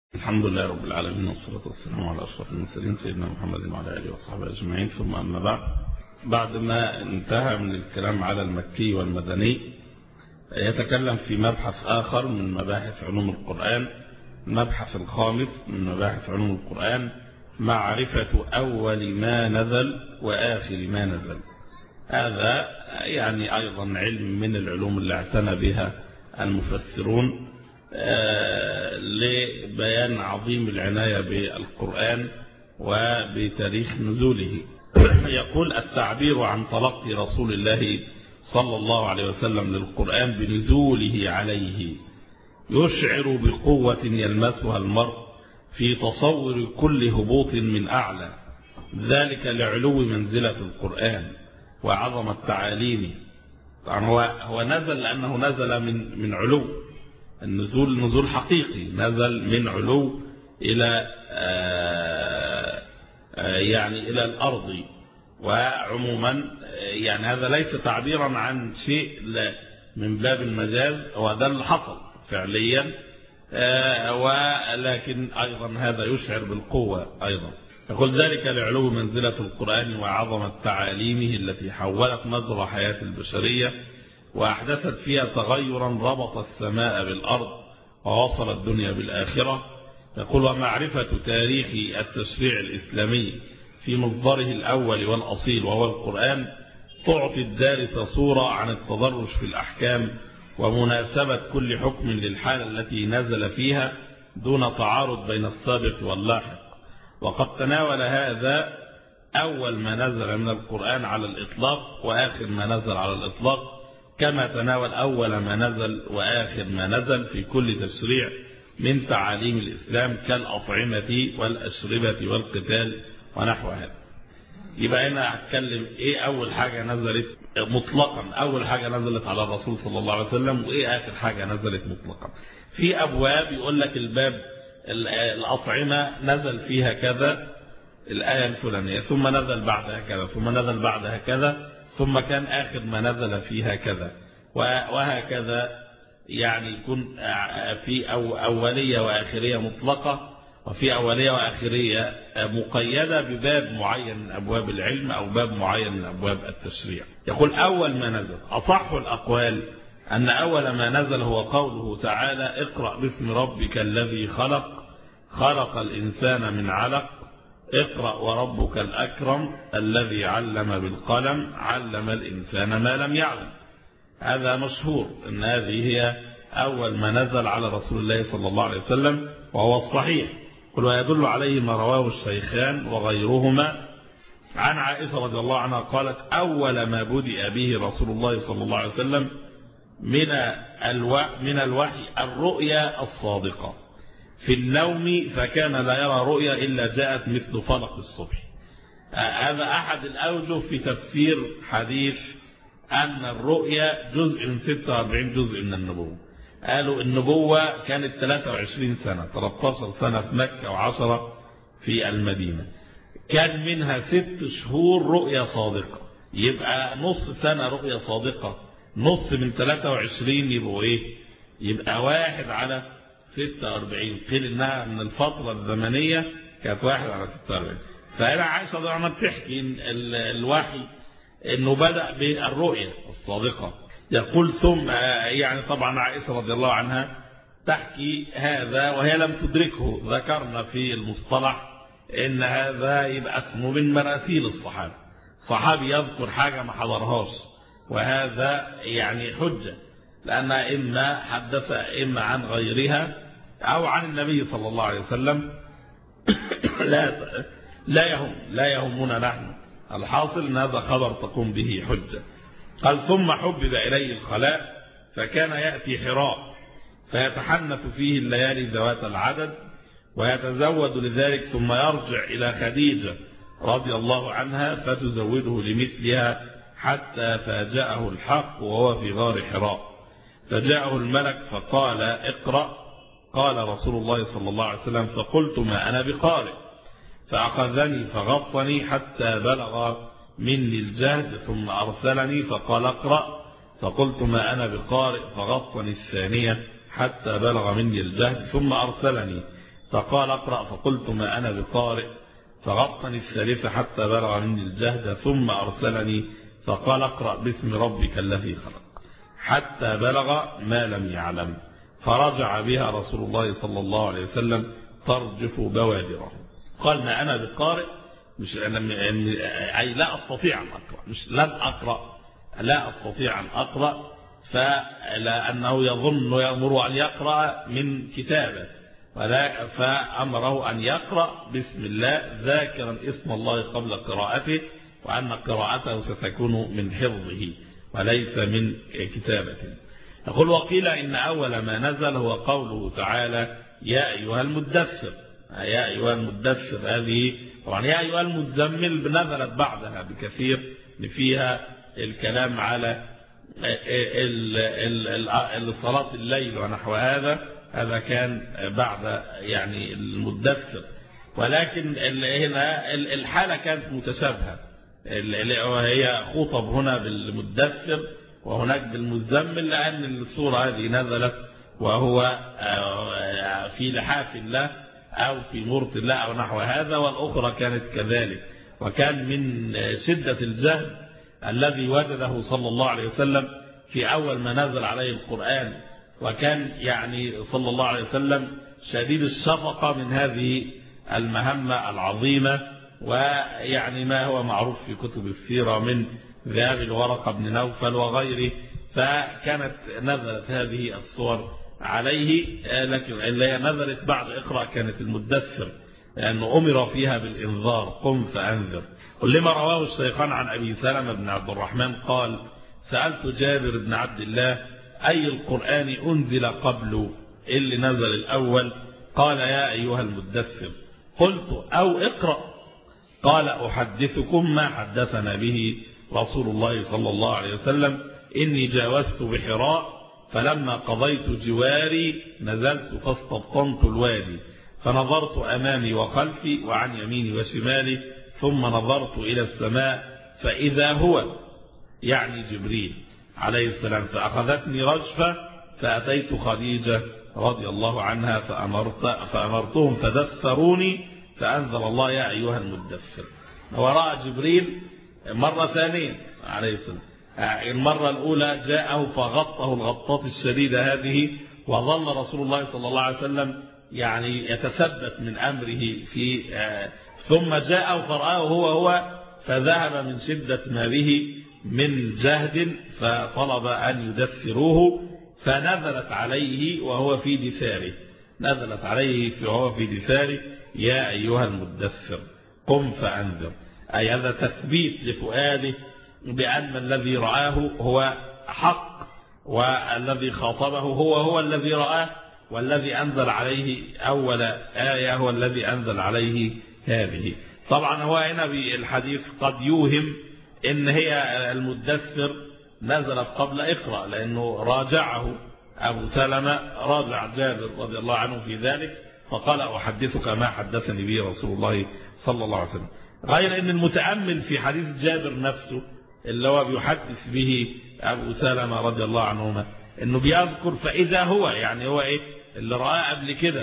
الحمد لله رب العالمين، والصلاة والسلام على أشرف المرسلين سيدنا محمد وعلى آله وصحبه أجمعين. ثم أما بعد ما انتهى من الكلام على المكي والمدني، يتكلم في مبحث آخر من مباحث علوم القرآن، المبحث الخامس من مباحث علوم القرآن: معرفة أول ما نزل وآخر ما نزل. هذا يعني أيضا علم من العلوم اللي اعتنى بها المفسرون لبيان عظيم العناية بالقرآن وبتاريخ نزوله. يقول: التعبير عن تلقي رسول الله صلى الله عليه وسلم للقرآن بنزوله عليه يشعر بقوة يلمسها المرء في تصور كل هبوط من أعلى، ذلك لعلو منزلة القرآن وعظمة تعاليمه. طبعا هو نزل لأنه نزل من علو، النزول نزول حقيقي، نزل من علو إلى يعني إلى الأرض. وعموما يعني هذا ليس تعبيرا عن شيء من باب المجاز، وده اللي حصل فعليا، ولكن أيضا هذا يشعر بالقوة أيضا. يقول: ذلك لعلو منزلة القرآن وعظمة تعاليمه التي حولت مجرى حياة البشرية وأحدثت فيها تغيرا ربط السماء بالأرض ووصل الدنيا بالآخرة. يقول: ومعرفة تاريخ التشريع الإسلامي في مصدره الأول والأصيل وهو القرآن تعطي الدارس صورة عن التدرج في الأحكام ومناسبة كل حكم للحالة التي نزل فيها دون تعارض بين السابق واللاحق. وقد تناول هذا أول ما نزل من القرآن على الإطلاق وآخر ما نزل على الإطلاق، كما تناول أول ما نزل وآخر ما نزل في كل تشريع من تعاليم الإسلام كالأطعمة والأشربة والقتال ونحو هذا. يبقى هنا هتكلم إيه أول حاجة نزلت مطلقا، أول حاجة نزلت على الرسول صلى الله عليه وسلم، وإيه آخر حاجة نزلت مطلقا. في أبواب يقول لك الباب الأطعمة نزل فيها كذا الآية الفلانية، ثم نزل بعدها كذا، ثم نزل بعدها كذا، ثم كان آخر ما نزل فيها كذا، وهكذا. يعني يكون في أولية وآخرية مطلقة، وفي أولية وآخرية مقيدة بباب معين من أبواب العلم أو باب معين من أبواب التشريع. يقول: أول ما نزل، أصح الأقوال أن أول ما نزل هو قوله تعالى: اقرأ باسم ربك الذي خلق، خلق الإنسان من علق، اقرأ وربك الأكرم الذي علم بالقلم، علم الإنسان ما لم يعلم. هذا مشهور أن هذه هي أول ما نزل على رسول الله صلى الله عليه وسلم، وهو الصحيح. قل: ويدل عليه ما رواه الشيخان وغيرهما عن عائشة رضي الله عنها قالت: أول ما بدأ به رسول الله صلى الله عليه وسلم من الوحي الرؤيا الصادقة في النوم، فكان لا يرى رؤيا إلا جاءت مثل فلق الصبح. هذا أحد الأوجه في تفسير حديث أن الرؤيا جزء من 46 جزء من النبوة. قالوا النبوة كانت 23 سنة، 13 سنة في مكة و10 في المدينة، كان منها 6 شهور رؤيا صادقة، يبقى نص سنة رؤيا صادقة، نص من 23 يبقوا إيه؟ يبقى 1 على 46. قيل إنها من الفترة الزمنية كانت 1 على 46. فهنا عائشة رضي الله عنها بتحكي الوحي إنه بدأ بالرؤيا الصادقة. يقول: ثم يعني طبعا عائشة رضي الله عنها تحكي هذا وهي لم تدركه. ذكرنا في المصطلح إن هذا يبقى اسمه من مراسيل الصحابة، صحابي يذكر حاجة ما حضرهاش، وهذا يعني حجة، لأن إما حدث إما عن غيرها أو عن النبي صلى الله عليه وسلم. لا يهمنا نحن، الحاصل أن هذا خبر تقوم به حجة. قال: ثم حبب إليه الخلاء، فكان يأتي حراء فيتحنث فيه الليالي ذوات العدد ويتزود لذلك، ثم يرجع إلى خديجة رضي الله عنها فتزوده لمثلها، حتى فاجأه الحق وهو في غار حراء، فجاءه الملك فقال: اقرأ. قال رسول الله صلى الله عليه وسلم: فقلت: ما أنا بقارئ. فأخذني فغطني حتى بلغ مني الجهد، ثم أرسلني فقال: اقرأ. فقلت: ما أنا بقارئ. فغطني الثانية حتى بلغ مني الجهد، ثم أرسلني فقال اقرأ، فقلت ما أنا بقارئ، فغطني الثالثة حتى بلغ مني الجهد، ثم أرسلني فقال اقرأ باسم ربك الذي خلق، حتى بلغ ما لم يعلم، فرجع بها رسول الله صلى الله عليه وسلم ترجف بوادره. قال ما أنا بقارئ، مش أي لا أستطيع أن أقرأ، مش لن أقرأ، لا أستطيع أن أقرأ، فلأنه يظن يأمر أن يقرأ من كتابه، فأمره أن يقرأ بسم الله ذاكرا اسم الله قبل قراءته، وأن قراءته ستكون من حفظه وليس من كتابته. يقول وقيل إن أول ما نزل هو قوله تعالى يا أيها المدثر. يا أيها المدثر هذه طبعا يا أيها المزمل نزلت بعدها بكثير، فيها الكلام على صلاة الليل ونحو هذا كان بعد يعني المدثر، ولكن هنا الحالة كانت متشابهة، وهي خطب هنا بالمدثر وهناك بالمزمل، لأن السورة هذه نزلت وهو في لحاف الله أو في مرت الله أو نحو هذا، والأخرى كانت كذلك. وكان من شدة الجهد الذي وجده صلى الله عليه وسلم في أول ما نزل عليه القرآن، وكان يعني صلى الله عليه وسلم شديد الشفقة من هذه المهمة العظيمة، ويعني ما هو معروف في كتب السيرة من ذهاب الورقة بن نوفل وغيره، فكانت نزلت هذه الصور عليه، لكن اللي نزلت بعد اقرأ كانت المدثر، لأنه أمر فيها بالإنذار قم فأنذر. ولما رواه الشيخان عن أبي سلمة بن عبد الرحمن قال سألت جابر بن عبد الله أي القرآن أنزل قبله اللي نزل الأول؟ قال يا أيها المدثر. قلت أو اقرأ. قال أحدثكم ما حدثنا به رسول الله صلى الله عليه وسلم إني جاوزت بحراء فلما قضيت جواري نزلت فاستبطنت الوادي فنظرت أمامي وخلفي وعن يميني وشمالي ثم نظرت إلى السماء فإذا هو يعني جبريل عليه السلام، فأخذتني رجفة فأتيت خديجة رضي الله عنها فأمرتهم فدثروني فأنزل الله يا أيها المدثر. ورأى جبريل مرة ثانية عليه السلام، المرة الأولى جاءه فغطه الغطات الشديدة هذه، وظل رسول الله صلى الله عليه وسلم يعني يتثبت من أمره في ثم جاءه فرآه هو فذهب من شدة ما به من جهد فطلب أن يدثروه، فنزلت عليه وهو في دثاره، نزلت عليه وهو في دثاره يا أيها المدثر قم فأنذر، أي هذا تثبيت لفؤاده بأن الذي رآه هو حق، والذي خاطبه هو الذي رآه، والذي أنزل عليه أول آية هو الذي أنزل عليه هذه. طبعا هو هنا بالحديث قد يوهم إن هي المدثر نزلت قبل اقرأ، لأنه راجعه أبو سلمة، راجع جابر رضي الله عنه في ذلك، فقال أحدثك ما حدثني به رسول الله صلى الله عليه وسلم. غير أن المتأمل في حديث جابر نفسه اللي هو بيحدث به أبو سلمة رضي الله عنهما أنه بيذكر فإذا هو يعني هو إيه اللي رآه قبل كده،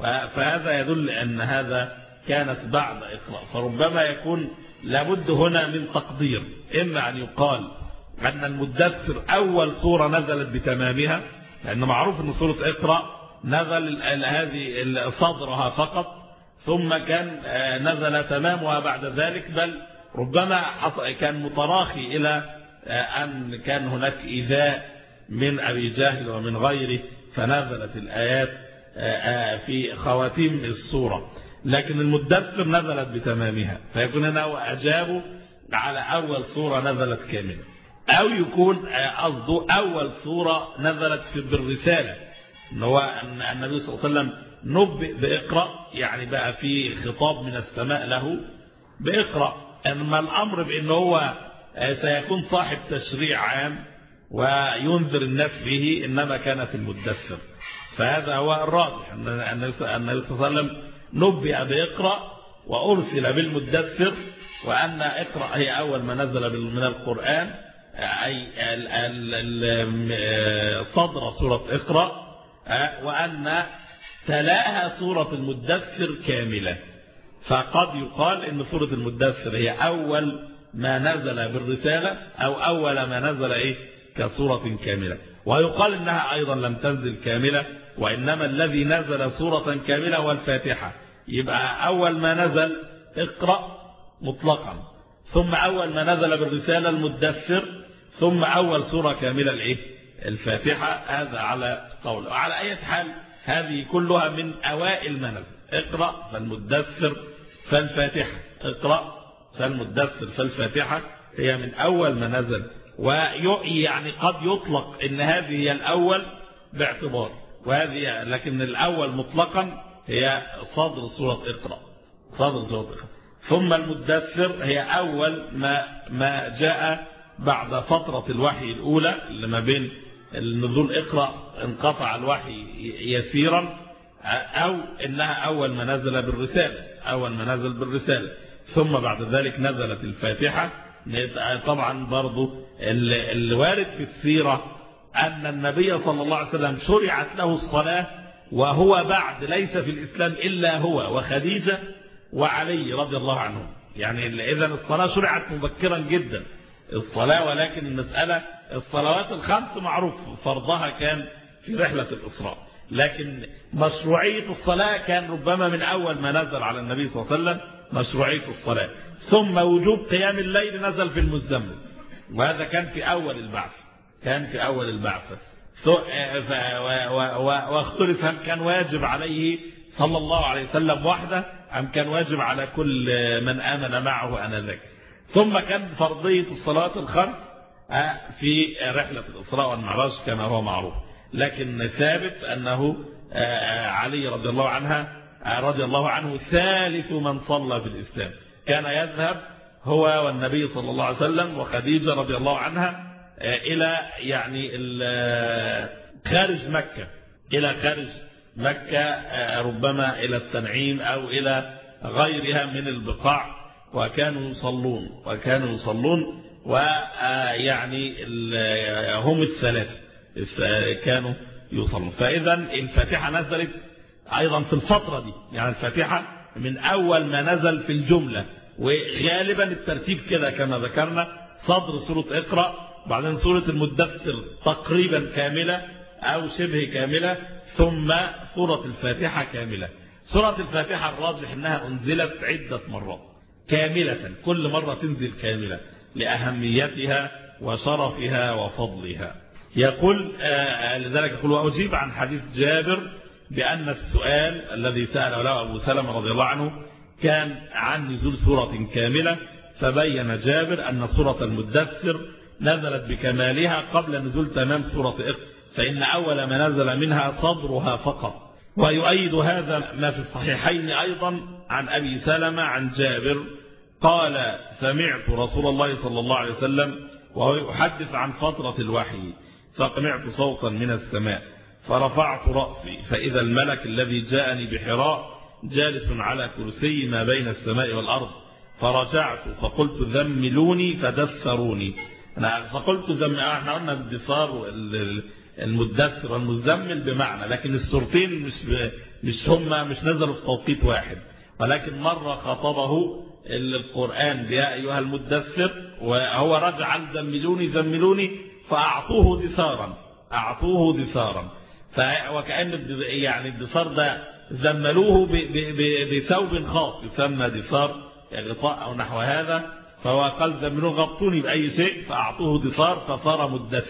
فهذا يدل أن هذا كانت بعد إقراء، فربما يكون لابد هنا من تقدير، إما أن يقال أن المدثر أول سورة نزلت بتمامها، لأن معروف أن سورة إقراء نزل هذه صدرها فقط، ثم كان نزل تمامها بعد ذلك، بل ربما كان متراخي إلى أن كان هناك إيذاء من أبي جهل ومن غيره، فنزلت الآيات في خواتيم السورة، لكن المدثر نزلت بتمامها، فيكون هنا أجابوا على أول سورة نزلت كاملة، أو يكون قصده أول سورة نزلت بالرسالة، إن هو أن النبي صلى الله عليه وسلم نبئ بإقرأ، يعني بقى في خطاب من السماء له بإقرأ، أما الأمر بأنه هو سيكون صاحب تشريع عام وينذر الناس به إنما كان في المدثر، فهذا هو الراجح أن النبي صلى الله عليه وسلم نبئ بإقرأ وأرسل بالمدثر، وأن إقرأ هي أول ما نزل من القرآن، أي صدر سورة إقرأ، وأن تلاها سورة المدثر كاملة. فقد يقال إن سورة المدثر هي أول ما نزل بالرسالة أو أول ما نزل كسورة كاملة، ويقال إنها أيضا لم تنزل كاملة، وإنما الذي نزل سورة كاملة هو الفاتحة. يبقى أول ما نزل اقرأ مطلقا، ثم أول ما نزل بالرسالة المدثر، ثم أول سورة كاملة الفاتحة. هذا على قول. وعلى أي حال هذه كلها من أوائل ما نزل. اقرأ فالمدثر فالفاتحة، اقرأ فالمدثر فالفاتحة هي من أول ما نزل. ويعني قد يطلق إن هذه هي الأول باعتبار، وهذه لكن الأول مطلقا هي صدر سورة اقرأ، صدر سورة اقرأ. ثم المدثر هي أول ما جاء بعد فترة الوحي الأولى اللي ما بين النزول اقرأ انقطع الوحي يسيرا، أو إنها أول ما نزل بالرسالة، أول ما نزل بالرسالة. ثم بعد ذلك نزلت الفاتحة. طبعا برضو الوارد في السيرة أن النبي صلى الله عليه وسلم شرعت له الصلاة وهو بعد ليس في الإسلام إلا هو وخديجة وعلي رضي الله عنهم. يعني إذن الصلاة شرعت مبكرا جدا الصلاة، ولكن المسألة الصلوات الخمس معروف فرضها كان في رحلة الإسراء، لكن مشروعية الصلاة كان ربما من أول ما نزل على النبي صلى الله عليه وسلم مشروعية الصلاة. ثم وجوب قيام الليل نزل في المزمل، وهذا كان في أول البعث، كان في أول البعثة. واختلف هل كان واجب عليه صلى الله عليه وسلم وحده أم كان واجب على كل من آمن معه آنذاك. ثم كان فرضية الصلاة الخمس في رحلة الإسراء والمعراج كما هو معروف، لكن ثابت أنه علي رضي الله عنه ثالث من صلى في الإسلام. كان يذهب هو والنبي صلى الله عليه وسلم وخديجة رضي الله عنها إلى يعني خارج مكة، إلى خارج مكة، ربما إلى التنعيم أو إلى غيرها من البقاع، وكانوا يصلون ويعني هم الثلاثة كانوا يصلون. فإذا الفاتحة نزلت أيضا في الفترة دي، يعني الفاتحة من أول ما نزل في الجملة، وغالبا الترتيب كده كما ذكرنا: صدر سورة اقرأ، بعدين سورة المدثر تقريبا كاملة أو شبه كاملة، ثم سورة الفاتحة كاملة. سورة الفاتحة الراجح أنها أنزلت عدة مرات كاملة، كل مرة تنزل كاملة لأهميتها وشرفها وفضلها. يقول لذلك يقول: وأجيب عن حديث جابر بأن السؤال الذي سأله له أبو سلمة رضي الله عنه كان عن نزول سورة كاملة، فبين جابر أن سورة المدثر نزلت بكمالها قبل نزول تمام سورة اقرأ، فإن أول ما نزل منها صدرها فقط. ويؤيد هذا ما في الصحيحين أيضا عن أبي سلمة عن جابر قال: سمعت رسول الله صلى الله عليه وسلم وهو يحدث عن فترة الوحي، فسمعت صوتا من السماء فرفعت رأسي فإذا الملك الذي جاءني بحراء جالس على كرسي ما بين السماء والأرض، فرجعت فقلت: ذملوني فدثروني. فقلت احنا قلنا الدثار المدثر والمزمل بمعنى، لكن السورتين مش نزلوا في توقيت واحد، ولكن مرة خاطبه القرآن يا أيها المدثر، وهو رجع: ذملوني فأعطوه دثارا، وكأن يعني الدثار ده زملوه بثوب خاص يسمى دثار غطاء أو نحو هذا، فهو قال: زملوني غطوني بأي شيء، فأعطوه دثار فصار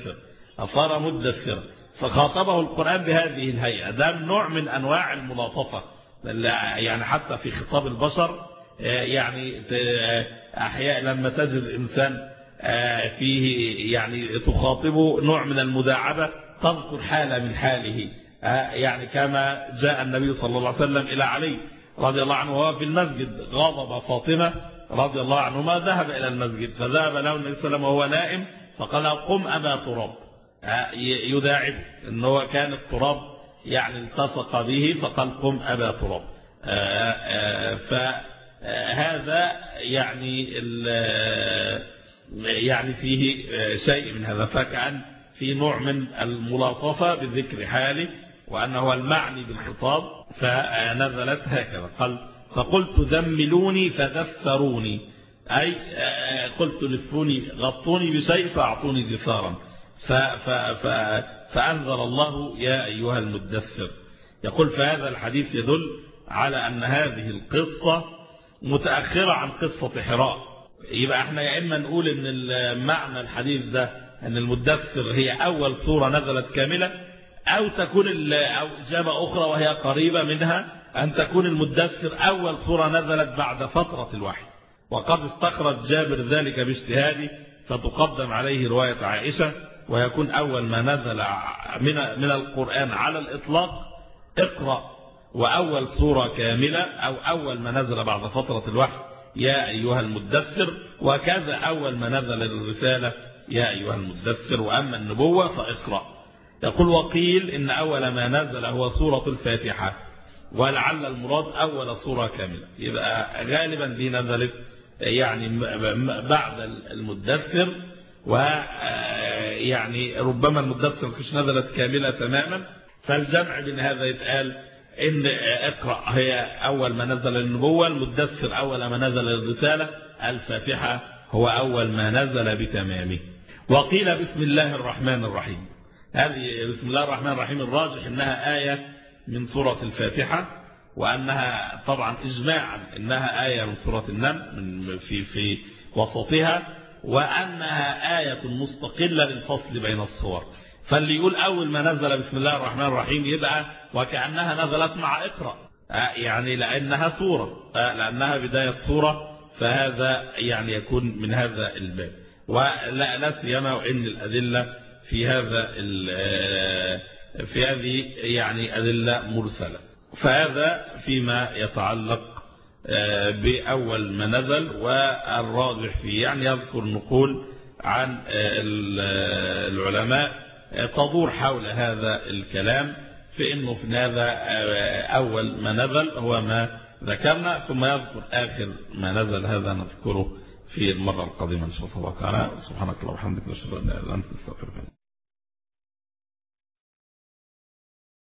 مدثر. فخاطبه القرآن بهذه الهيئة. ده نوع من أنواع الملاطفة، يعني حتى في خطاب البشر، يعني أحيانا لما تجد إنسان فيه يعني تخاطبه نوع من المداعبة، تذكر حالة من حاله، يعني كما جاء النبي صلى الله عليه وسلم إلى علي رضي الله عنه وهو في المسجد، غضب فاطمة رضي الله عنهما، ذهب إلى المسجد فذهب له النبي صلى الله عليه وسلم وهو نائم فقال: قم أبا تراب، يداعبه إن هو كان التراب يعني التصق به، فقال: قم أبا تراب. فهذا يعني فيه شيء من هذا، فكأن في نوع من الملاطفة بذكر حاله، وأنه هو المعني بالخطاب فنزلت هكذا قال فقلت دملوني فدثروني، أي قلت لفوني غطوني بشيء فأعطوني دثارا. فأنزل الله يا أيها المدثر. يقول فهذا الحديث يدل على أن هذه القصة متأخرة عن قصة حراء. يبقى احنا يا إما نقول أن معنى الحديث ده أن المدثر هي أول سورة نزلت كاملة، أو تكون أو إجابة أخرى وهي قريبة منها أن تكون المدثر أول سورة نزلت بعد فترة الوحي. وقد استخرج جابر ذلك باجتهاده، فتقدم عليه رواية عائشة، ويكون أول ما نزل من القرآن على الإطلاق اقرأ، وأول سورة كاملة أو أول ما نزل بعد فترة الوحي يا أيها المدثر، وكذا أول ما نزل الرسالة يا أيها المدثر. وأما النبوة فاقرأ. يقول وقيل إن أول ما نزل هو سورة الفاتحة، ولعل المراد أول سورة كاملة. يبقى غالبا دي نزلت يعني بعد المدثر، ويعني ربما المدثر مش نزلت كاملة تماما. فالجمع بين هذا يتقال إن اقرأ هي أول ما نزل النبوة، المدثر أول ما نزل الرسالة، الفاتحة هو أول ما نزل بتمامه. وقيل بسم الله الرحمن الرحيم. هذه بسم الله الرحمن الرحيم الراجح إنها آية من سورة الفاتحة، وأنها طبعا إجماعا إنها آية من سورة النمل في وسطها، وأنها آية مستقلة للفصل بين الصور. فاللي يقول أول ما نزل بسم الله الرحمن الرحيم يبقى وكأنها نزلت مع اقرأ، يعني لأنها سورة، لأنها بداية سورة، فهذا يعني يكون من هذا الباب. ولا سيما وإن الأدلة في هذه يعني أدلة مرسلة. فهذا فيما يتعلق بأول ما نزل. والراجح فيه يعني يذكر نقول عن العلماء تدور حول هذا الكلام، في أنه في هذا أول ما نزل هو ما ذكرنا، ثم يذكر آخر ما نزل. هذا نذكره في المرة القادمة إن شاء الله تعالى. سبحانك اللهم وبحمدك، نشهد أن لا إله إلا أنت، نستغفرك.